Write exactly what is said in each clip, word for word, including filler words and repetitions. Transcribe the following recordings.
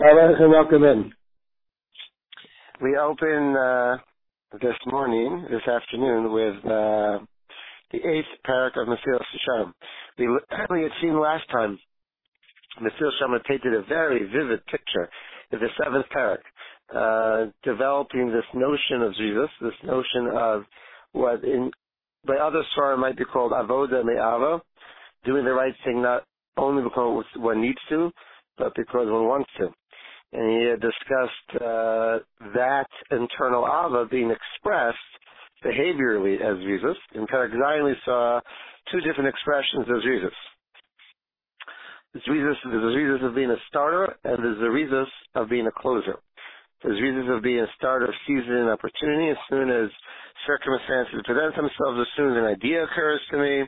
Welcome in. We open uh, this morning, this afternoon, with uh, the eighth parak of Mesilas Yesharim. We, we had seen last time, Mesilas Yesharim painted a very vivid picture of the seventh parak, uh, developing this notion of Jesus, this notion of what in by other Svarim might be called avoda me'ava, doing the right thing not only because one needs to, but because one wants to. And he had discussed uh, that internal ava being expressed behaviorally as Jesus. In Parak Zayin we saw two different expressions of Jesus. There's Jesus, there's Jesus of being a starter, and there's the Jesus of being a closer. There's Jesus of being a starter of seizing an opportunity as soon as circumstances present themselves, as soon as an idea occurs to me,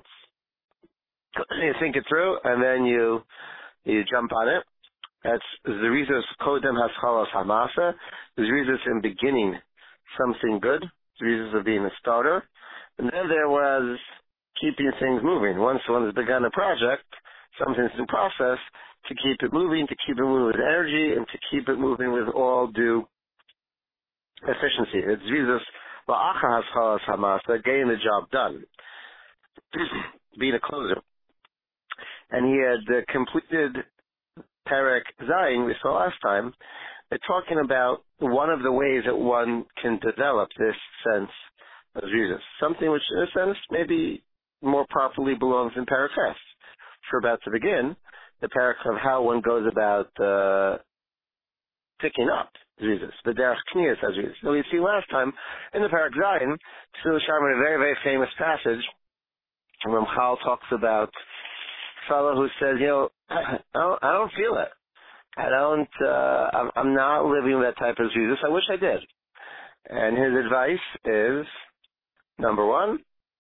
you think it through, and then you you jump on it. That's Zerizus Kodem Haschalas Hamasa. Zerizus in beginning something good. Zerizus of being a starter. And then there was keeping things moving. Once one has begun a project, something's in process, to keep it moving, to keep it moving with energy, and to keep it moving with all due efficiency. It's Zerizus Va'acha Haschalas Hamasa, getting the job done. Being a closer. And he had uh, completed Perek Zayin, we saw last time, they're talking about one of the ways that one can develop this sense of Jesus. Something which, in a sense, maybe more properly belongs in Perek Ches. We're about to begin the Perek of how one goes about uh, picking up Jesus, the Derech Kniyas as Jesus. So we see last time in the Perek Zayin, Mesilas Yesharim in a very, very famous passage, Ramchal talks about a fellow who says, you know, I don't, I don't feel it. I don't, uh, I'm, I'm not living that type of Jesus. I wish I did. And his advice is, number one,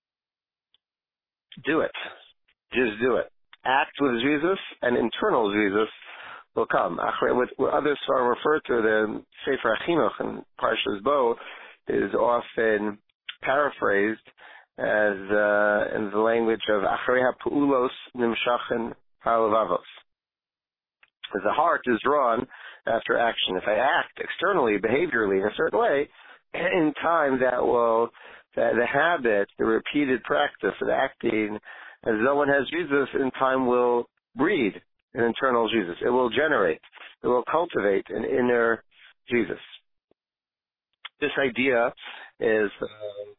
do it. Just do it. Act with Jesus, and internal Jesus will come. What, what others are referred to, the Sefer HaChinuch and Parshas Bo, is often paraphrased as uh, in the language of Achrei HaPu'ulos Nimshachen Ha'levavos. As the heart is drawn after action. If I act externally, behaviorally, in a certain way, in time that will, that the habit, the repeated practice of acting as though one has Jesus, in time will breed an internal Jesus. It will generate, it will cultivate an inner Jesus. This idea is uh,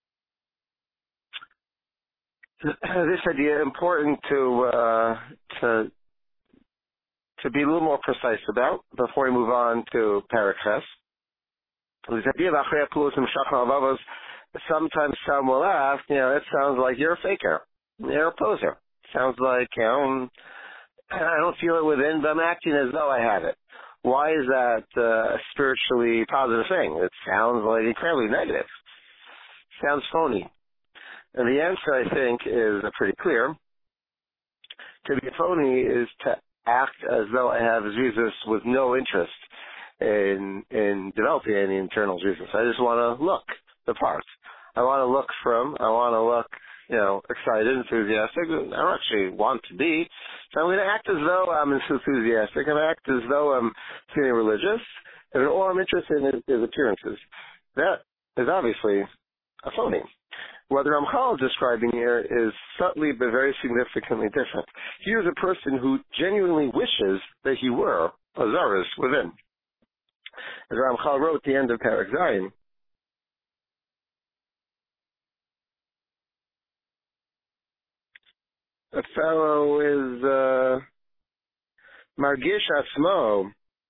this idea important to uh, to to be a little more precise about before we move on to Perek Ches. This idea of Achrei HaPu'ulos Nimshachim Ha'levavos, sometimes some will ask, you know, it sounds like you're a faker, you're a poser. Sounds like, you know, I don't feel it within, but I'm acting as though I have it. Why is that uh, a spiritually positive thing? It sounds like incredibly negative. Sounds phony. And the answer, I think, is pretty clear. To be phony is to act as though I have Jesus with no interest in in developing any internal Jesus. I just want to look the part. I want to look from, I want to look, you know, excited, enthusiastic. I don't actually want to be. So I'm going to act as though I'm enthusiastic. I'm going to act as though I'm feeling religious. And all I'm interested in is, is appearances. That is obviously a phony. What Ramchal is describing here is subtly but very significantly different. Here's a person who genuinely wishes that he were a Zaris within. As Ramchal wrote at the end of Perek Zayin, a fellow is uh, Margish Atzmo.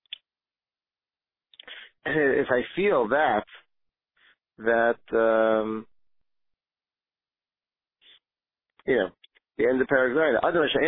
If I feel that, that, um, you know, the end of Perek Zayin,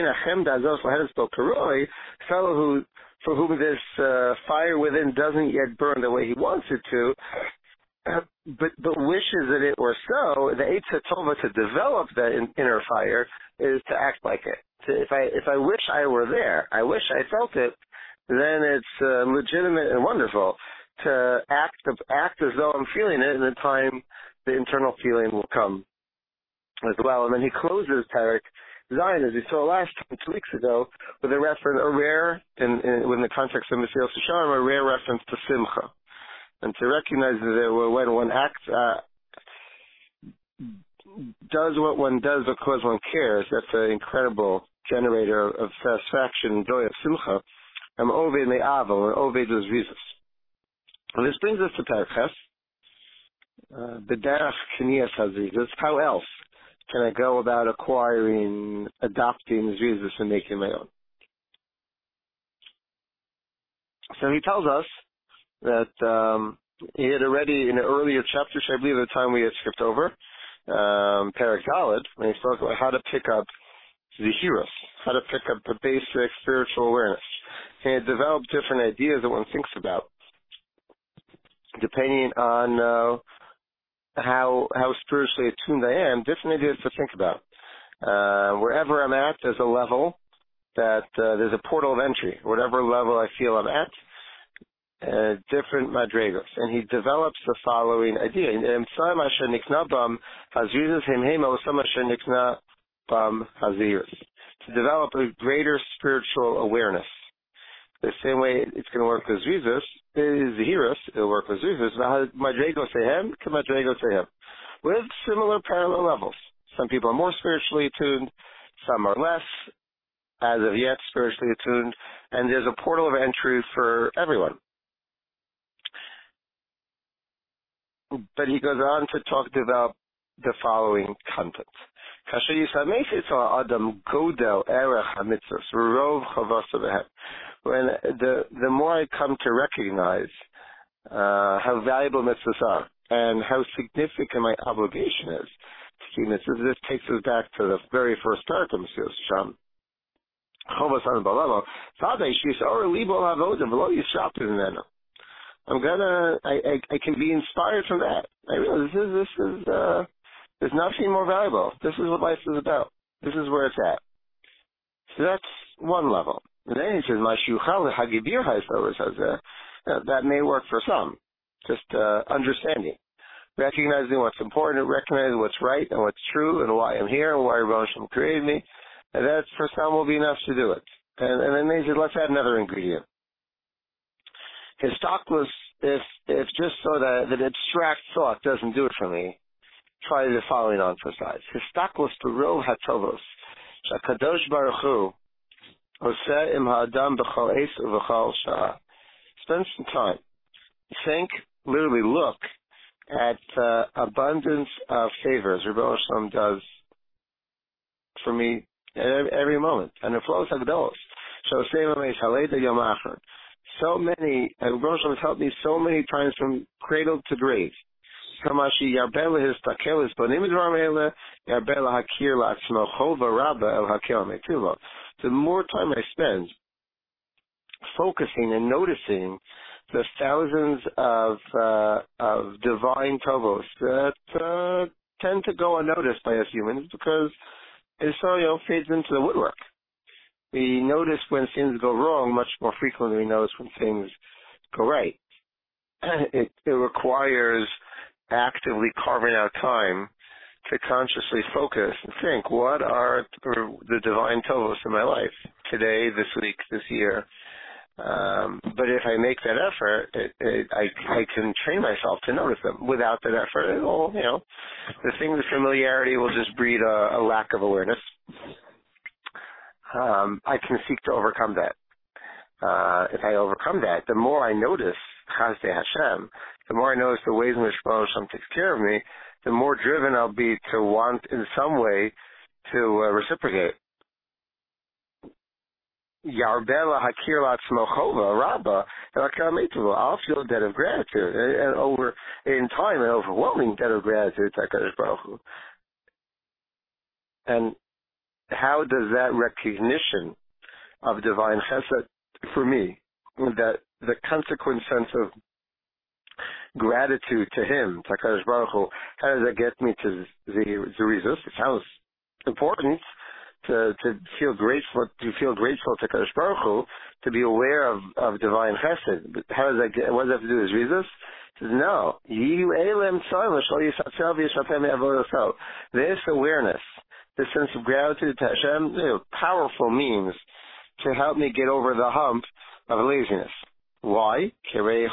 fellow who, for whom this uh, fire within doesn't yet burn the way he wants it to, uh, but but wishes that it were so, the Eitzah Tova to develop that in, inner fire is to act like it. To, if I if I wish I were there, I wish I felt it, then it's uh, legitimate and wonderful to act act as though I'm feeling it, and in time the internal feeling will come as well. And then he closes Perek Zion, as we saw last time, two weeks ago, with a reference, a rare, in, in, within the context of Mesilas Yesharim, a rare reference to Simcha. And to recognize that when one acts, uh, does what one does because one cares, that's an incredible generator of satisfaction and joy of Simcha. I'm Oved Me'avo, and Oved was Jesus. And this brings us to Perches. B'derech K'niyas HaZrizos. How else can I go about acquiring, adopting Jesus and making my own? So he tells us that um, he had already, in an earlier chapter, I believe the time we had skipped over, um, Perek Daled, when he spoke about how to pick up the heroes, how to pick up the basic spiritual awareness. He had developed different ideas that one thinks about, depending on uh, how how spiritually attuned I am, different ideas to think about. Uh, wherever I'm at, there's a level that uh, there's a portal of entry. Whatever level I feel I'm at, uh, different madrigos. And he develops the following idea. To develop a greater spiritual awareness. The same way it's going to work with Jesus is the heroes. It'll work with Jesus. Madrigo Sehem, Madrigo Sehem. With similar parallel levels. Some people are more spiritually attuned, some are less, as of yet, spiritually attuned, and there's a portal of entry for everyone. But he goes on to talk about the following content. When the the more I come to recognize uh, how valuable mitzvahs are and how significant my obligation is to keep mitzvahs, this takes us back to the very first part of Mesilas Yesharim. I'm gonna, I, I, I can be inspired from that. I realize this is, this is, uh, there's nothing more valuable. This is what life is about. This is where it's at. So that's one level. And then he says, "Mashuchal hagibir ha'isavos hazeh." That may work for some. Just uh, understanding, recognizing what's important, recognizing what's right and what's true, and why I'm here and why Rebbe Hashem created me. And that for some will be enough to do it. And, and then he said, let's add another ingredient. His talk was, if if just so that that abstract thought doesn't do it for me, try the following on for size. His talk was to rov hatovos. Shakadosh Baruch Hu oseh im ha'adam b'chol eis u'v'chol sha'ah. Spend some time. Think, literally look at uh, abundance of favors Rebbe Hashem does for me at every, every moment. And it flows like those. So So many, and Rebbe Hashem has helped me so many times from cradle to grave. The more time I spend focusing and noticing the thousands of uh, of divine tovos that uh, tend to go unnoticed by us humans because it so you know fades into the woodwork. We notice when things go wrong much more frequently than we notice when things go right. It, it requires actively carving out time to consciously focus and think, what are the divine tovos in my life today, this week, this year? Um, but if I make that effort, it, it, I, I can train myself to notice them. Without that effort, it will, you know, the thing, the familiarity will just breed a, a lack of awareness. Um, I can seek to overcome that. Uh, if I overcome that, the more I notice Chazdei Hashem, the more I notice the ways in which Hashem takes care of me, the more driven I'll be to want in some way to uh, reciprocate. Yarbela Hakir Latzmochova Rabba I'll feel a debt of gratitude, and, and over in time an overwhelming debt of gratitude to HaKadosh Baruch Hu. And how does that recognition of divine chesed for me, that the consequent sense of gratitude to him, to HaKadosh Baruch Hu, how does that get me to Zerizus? It sounds important to to feel grateful, to feel grateful to HaKadosh Baruch Hu, to be aware of, of divine chesed. But how does that get, what does that have to do with Zerizus? It says, no. This awareness this sense of gratitude to Hashem, you know, powerful means to help me get over the hump of laziness. Why? There's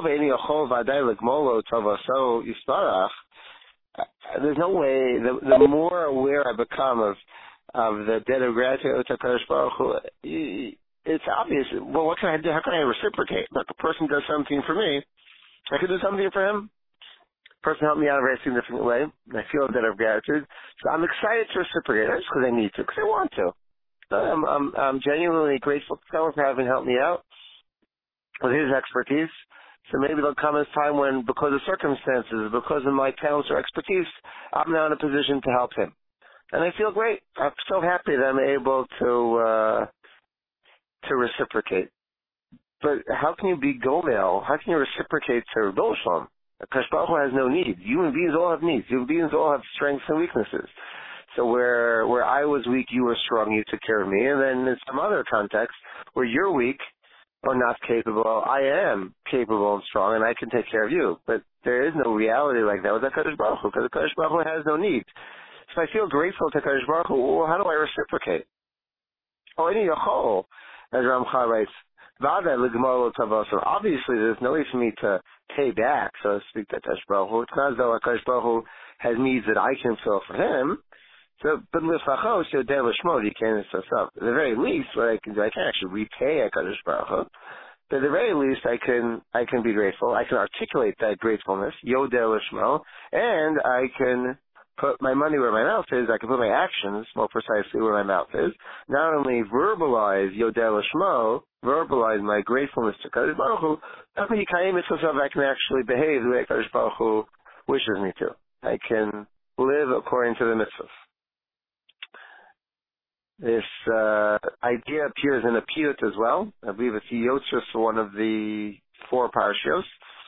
no way, the, the more aware I become of of the debt of gratitude to HaKadosh Baruch Hu, it's obvious. Well, what can I do? How can I reciprocate? Look, a person does something for me, I could do something for him. A person helped me out in a very significant way, and I feel a debt of gratitude. So I'm excited to reciprocate, not just because I need to, because I want to. I'm, I'm, I'm genuinely grateful to someone for having helped me out with his expertise. So maybe there'll come a time when, because of circumstances, because of my talents or expertise, I'm now in a position to help him. And I feel great. I'm so happy that I'm able to uh, to reciprocate. But how can you be gomel? How can you reciprocate to Rebbe Shalom? Akash Baruch Hu has no needs. Human beings all have needs. Human beings all have strengths and weaknesses. So where where I was weak, you were strong, you took care of me. And then in some other context, where you're weak or not capable, I am capable and strong, and I can take care of you. But there is no reality like that with HaKadosh Baruch Hu, because HaKadosh Baruch Hu has no needs. So I feel grateful to HaKadosh Baruch Hu. Well, how do I reciprocate? Oh, any yachol, as Ramchal writes, so obviously there's no way for me to pay back, so to speak, to HaKadosh Baruch Hu. It's not as though HaKadosh Baruch Hu has needs that I can fill for him. So, but l'fachos, you can't assess up. At the very least, what I can do, I can actually repay HaKadosh Baruch Hu. But at the very least, I can I can be grateful. I can articulate that gratefulness, Yodel Lishmo, and I can put my money where my mouth is. I can put my actions more precisely where my mouth is. Not only verbalize Yodel Lishmo, verbalize my gratefulness to HaKadosh Baruch Hu, but I can actually behave the way HaKadosh Baruch Hu wishes me to. I can live according to the mitzvahs. This uh, idea appears in a piyut as well. I believe it's Yotzos, one of the four parashiyos.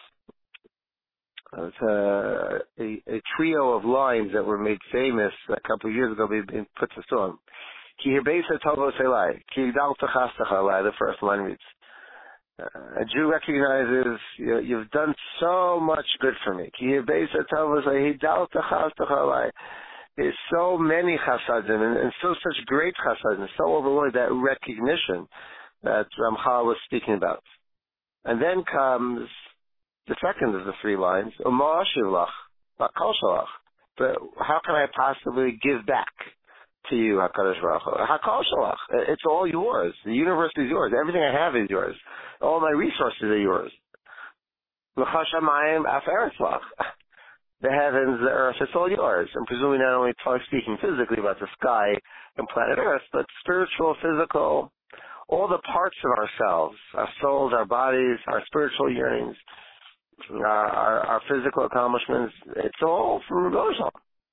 It's a, a, a trio of lines that were made famous a couple of years ago, being put to song. Ki hirbeisa tovos elai, ki yigdal techastecha elai, the first line reads. Uh, a Jew recognizes, you know, you've done so much good for me. Ki hirbeisa tovos elai, yigdal techastecha elai. There's so many chasadim, and, and so such great chasadim, so overwhelming, that recognition that Ramchal was speaking about. And then comes the second of the three lines, Uma ashivlach, bakal shalach. But how can I possibly give back to you, HaKadosh Baruch Hu? Hakal shalach. It's all yours. The universe is yours. Everything I have is yours. All my resources are yours. L'chashamayim af eretzlach. The heavens, the earth, it's all yours. I'm presuming not only talk, speaking physically about the sky and planet Earth, but spiritual, physical, all the parts of ourselves, our souls, our bodies, our spiritual yearnings, our, our, our physical accomplishments, it's all from Rebbe Shalom.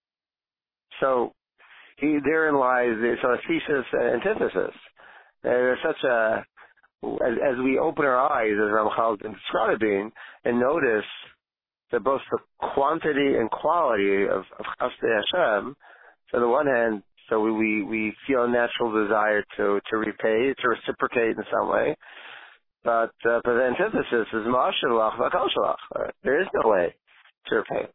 So he, therein lies the sort of thesis and antithesis. There's such a, as, as we open our eyes, as Ramchal has been describing, and notice that both the quantity and quality of, of Chasdei Hashem, so on the one hand, so we, we, we feel a natural desire to, to repay, to reciprocate in some way, but, uh, but the antithesis is Ma'ashavlach v'akal shalach. There is no way to repay.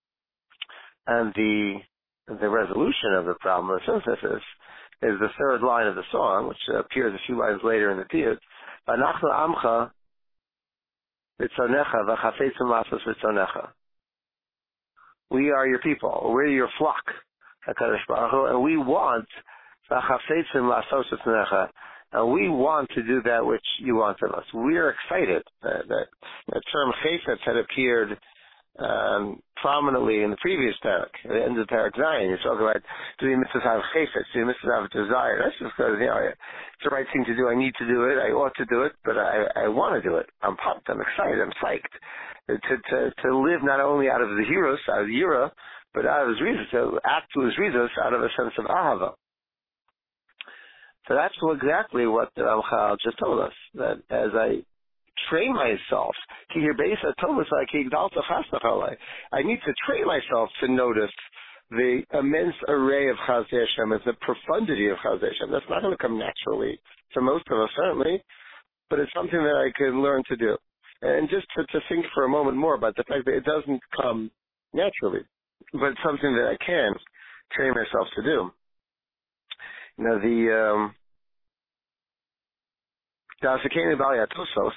And the the resolution of the problem, the synthesis, is the third line of the song, which appears a few lines later in the piyut. V'anachnu amcha v'tzonecha v'chafetzim lasos v'tzonecha. We are your people. We're your flock, HaKadosh Baruch Hu, and we want v'chafetzim lasos v'tzonecha. And we want to do that which you want of us. We are excited. Uh, that the term chayfetz had appeared um, prominently in the previous parak, at the end of parak Zion. You talk about doing mitzvahs have chayfetz, doing mitzvahs have desire. That's just because, you know, it's the right thing to do. I need to do it. I ought to do it, but I, I want to do it. I'm pumped. I'm excited. I'm psyched to to to live not only out of the heroes, out of the yira, but out of his reasons, to act to his reasons out of a sense of ahava. So that's exactly what the Ramchal just told us, that as I train myself, I need to train myself to notice the immense array of Chasdei Hashem, the profundity of Chasdei Hashem. That's not going to come naturally to most of us, certainly, but it's something that I can learn to do. And just to, to think for a moment more about the fact that it doesn't come naturally, but it's something that I can train myself to do. Now the um, Dasikeni Bali Atosos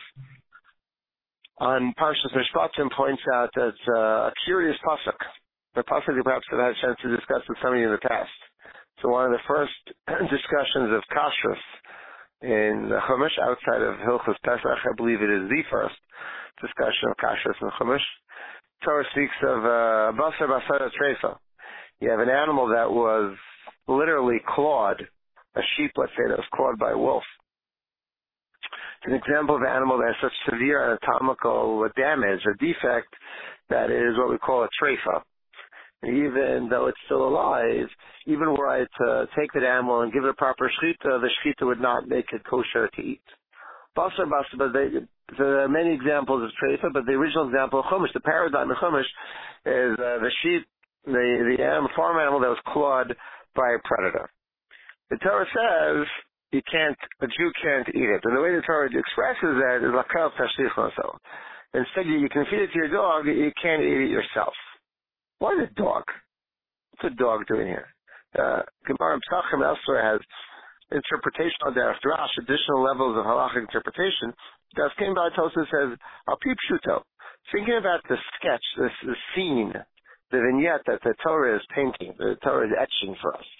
on Parshas Mishpatim points out that uh, a curious pasuk, the pasuk we perhaps have had a chance to discuss with somebody in the past. So one of the first discussions of kashrus in the Chumash outside of Hilchos Pesach, I believe it is the first discussion of kashrus in Chumash. Torah speaks of uh, basar basar treifa. You have an animal that was literally clawed, a sheep, let's say, that was clawed by a wolf. It's an example of an animal that has such severe anatomical damage or defect that it is what we call a treifa. Even though it's still alive, even were I to take that animal and give it a proper shechita, the shechita would not make it kosher to eat. Basar basar, but they, there are many examples of treifa, but the original example of chumash, the paradigm of chumash, is uh, the sheep, the the animal, farm animal that was clawed by a predator. The Torah says you can't, a Jew can't eat it, and the way the Torah expresses that is lakav tashlich maso. Instead, you, you can feed it to your dog, you can't eat it yourself. Why the dog? What's a dog doing here? Uh, Gemara Pesachim elsewhere has interpretational derech drash, additional levels of halachic interpretation. Das came by Tosa says, Al pi pshuto. Thinking about the sketch, this, this scene, the vignette that the Torah is painting, the Torah is etching for us.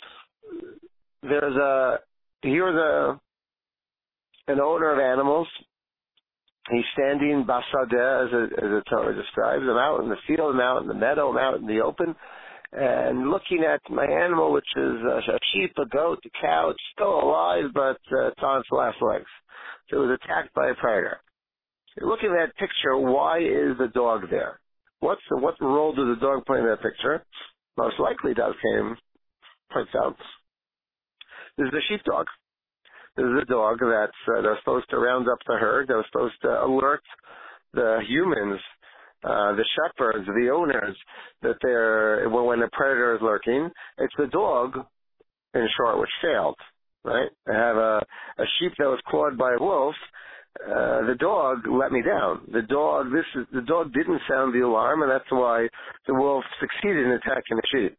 There's a, here's a, an owner of animals. He's standing basadeh, as, a, as the Torah describes. I'm out in the field, I'm out in the meadow, I'm out in the open, and looking at my animal, which is a, a sheep, a goat, a cow. It's still alive, but uh, it's on its last legs. So it was attacked by a predator. So looking at that picture, why is the dog there? What's the, what role does the dog play in that picture? Most likely, does came points out. This is a sheepdog. This is a dog that's uh, they're supposed to round up the herd. They're supposed to alert the humans, uh, the shepherds, the owners, that they're when, when a predator is lurking. It's the dog, in short, which failed. Right? I have a, a sheep that was clawed by a wolf. Uh, the dog let me down. The dog, this is, the dog didn't sound the alarm, and that's why the wolf succeeded in attacking the sheep.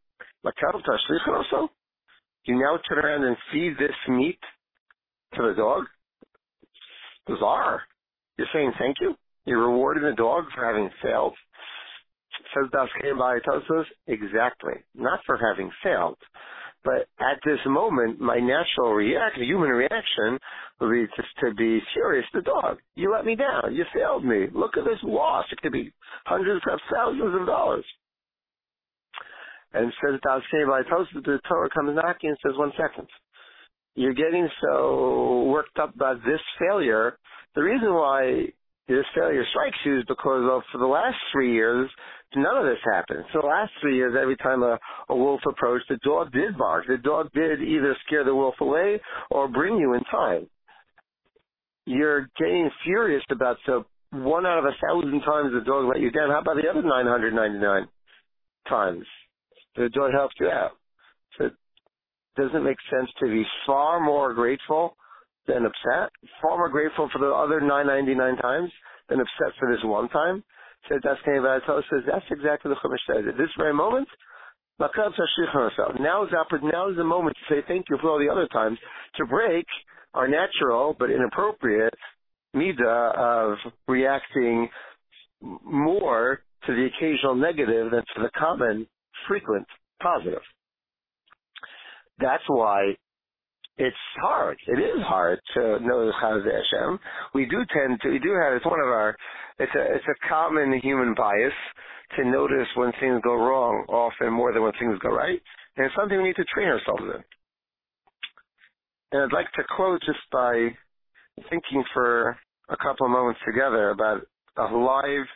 You now turn around and feed this meat to the dog? Bizarre. You're saying thank you? You're rewarding the dog for having failed? Says Daskei by Tosos, exactly. Not for having failed. But at this moment, my natural reaction, human reaction, would be just to be furious. The dog, you let me down. You failed me. Look at this loss. It could be hundreds, perhaps thousands of dollars. And says Daskei by Tosos, the Torah comes knocking and says, one second. You're getting so worked up about this failure. The reason why this failure strikes you is because of, for the last three years, none of this happened. So the last three years, every time a, a wolf approached, the dog did bark. The dog did either scare the wolf away or bring you in time. You're getting furious about so one out of a thousand times the dog let you down. How about the other nine hundred ninety-nine times the dog helped you out? So doesn't it make sense to be far more grateful than upset? Far more grateful for the other nine hundred ninety-nine times than upset for this one time? So that's says that's exactly what the Chumash says. At this very moment, now is the now is the moment to say thank you for all the other times, to break our natural but inappropriate midah of reacting more to the occasional negative than to the common, frequent positive. That's why it's hard. It is hard to know Chazeh Hashem. We do tend to, we do have, it's one of our, it's a, it's a common human bias to notice when things go wrong often more than when things go right. And it's something we need to train ourselves in. And I'd like to quote just by thinking for a couple of moments together about a live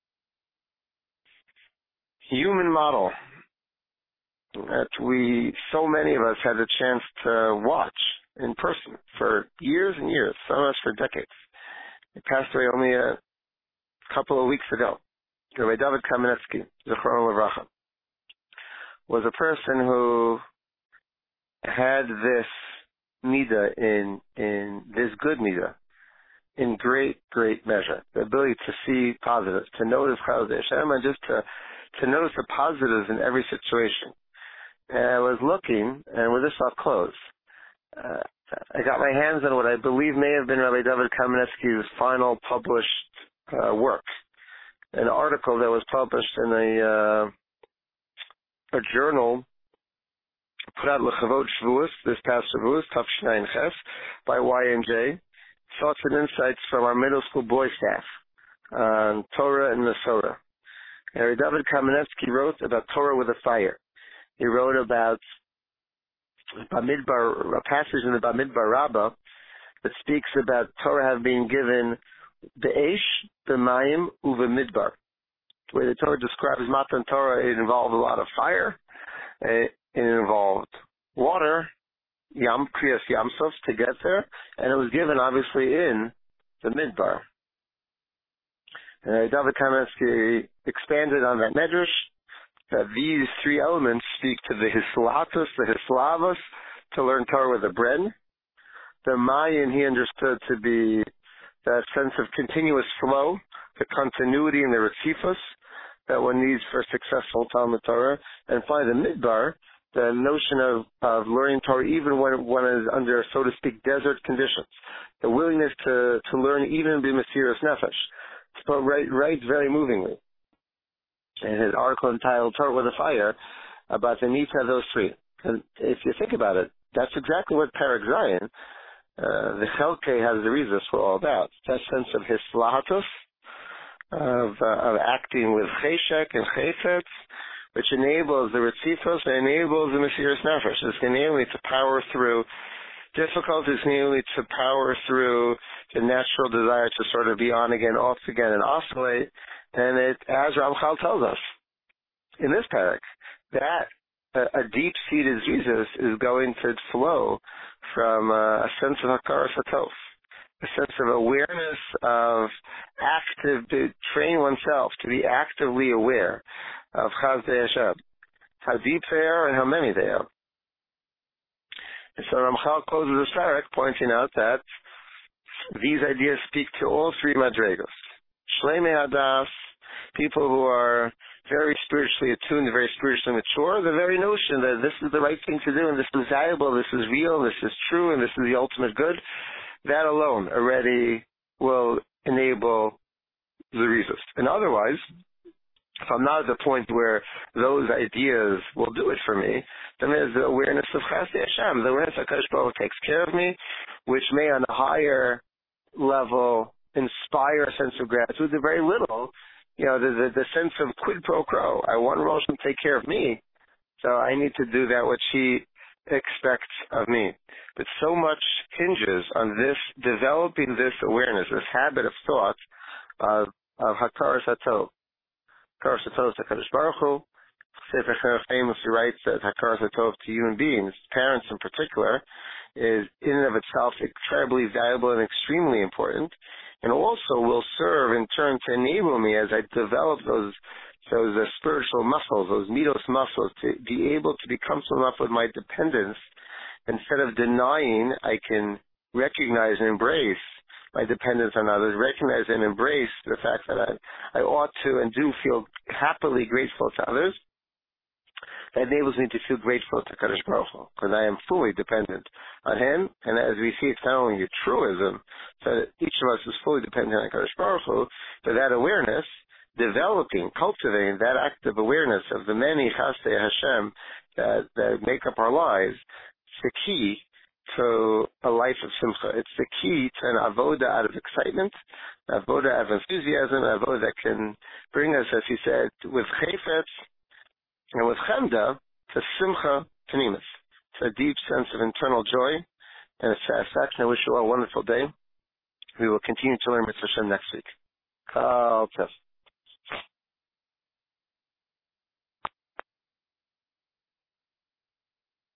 human model that we, so many of us had the chance to watch in person for years and years, some of us for decades. He passed away only a couple of weeks ago. Rabbi David Kamenetsky, Zichrono Livracha, was a person who had this midah in, in this good midah in great, great measure. The ability to see positives, to notice Chazeh Hashem, and just to, to notice the positives in every situation. And I was looking, and with this I'll close, uh, I got my hands on what I believe may have been Rabbi David Kamenetsky's final published uh, work, an article that was published in a uh, a journal put out Lechavot Shavuos, this past Shavuos, Tafshnai Ches, by Y M J. Thoughts and insights from our middle school boy staff on Torah and Masorah. And David Kamenetsky wrote about Torah with a fire. He wrote about Bamidbar, a passage in the Bamidbar Rabbah that speaks about Torah having been given the Eish, the Mayim, Uva Midbar. The way the Torah describes Matan Torah, it involved a lot of fire. It, it involved water, Yam Kriyas Yamsov to get there, and it was given obviously in the Midbar. And David Kamenetsky expanded on that medrash that these three elements speak to the Hislatus, the Hislavos, to learn Torah with a bread. The Mayan he understood to be that sense of continuous flow, the continuity and the Retzifos that one needs for successful Talmud Torah. And finally, the Midbar, the notion of, of learning Torah even when one is under, so to speak, desert conditions. The willingness to, to learn even b'mesiras nefesh. But writes right very movingly in his article entitled Torah with a Fire about the needs of those three. And if you think about it, that's exactly what Perek Zion, uh, the Chelke has the reasons for all about. That sense of hislahatus, of, uh, of acting with cheshek and chesed, which enables the retzifos and enables the mesiras nefesh. It's enabling to power through difficulties, enabling to power through the natural desire to sort of be on again, off again, and oscillate. And it, as Ramchal tells us in this parak, that a, a deep-seated Jesus is going to flow from uh, a sense of hakaras hatov, a sense of awareness of active, to train oneself to be actively aware of Chazdei Hashem, how deep they are and how many they are. And so Ramchal closes this parak pointing out that these ideas speak to all three madregos. Shleimei Hadas, people who are very spiritually attuned, very spiritually mature, the very notion that this is the right thing to do and this is valuable, this is real, this is true, and this is the ultimate good, that alone already will enable the resist. And otherwise, if I'm not at the point where those ideas will do it for me, then there's the awareness of Chazdei Hashem, the awareness that Kadosh Baruch Hu takes care of me, which may on a higher level inspire a sense of gratitude. The very little, you know, the, the, the sense of quid pro quo. I want Rosh to take care of me, so I need to do that which he expects of me. But so much hinges on this, developing this awareness, this habit of thought of, of Hakaras HaTov. Hakaras HaTov to Kadosh Baruch Hu. Sefer Cherem famously writes that Hakaras HaTov to human beings, parents in particular, is in and of itself incredibly valuable and extremely important, and also will serve in turn to enable me as I develop those those uh, spiritual muscles, those midos muscles, to be able to be comfortable enough with my dependence. Instead of denying, I can recognize and embrace my dependence on others, recognize and embrace the fact that I, I ought to and do feel happily grateful to others. That enables me to feel grateful to Kadosh Baruch Hu, because I am fully dependent on Him. And as we see, it's not only a truism that each of us is fully dependent on Kadosh Baruch Hu, but that awareness, developing, cultivating that active awareness of the many Chazdei Hashem that, that make up our lives, it's the key to a life of simcha. It's the key to an avoda out of excitement, an avoda out of enthusiasm, an avoda that can bring us, as he said, with chayfetz, and with chemda, to simcha pnimis, to a deep sense of internal joy and a satisfaction. I wish you all a wonderful day. We will continue to learn Mitzvah Hashem next week. Kal Tov.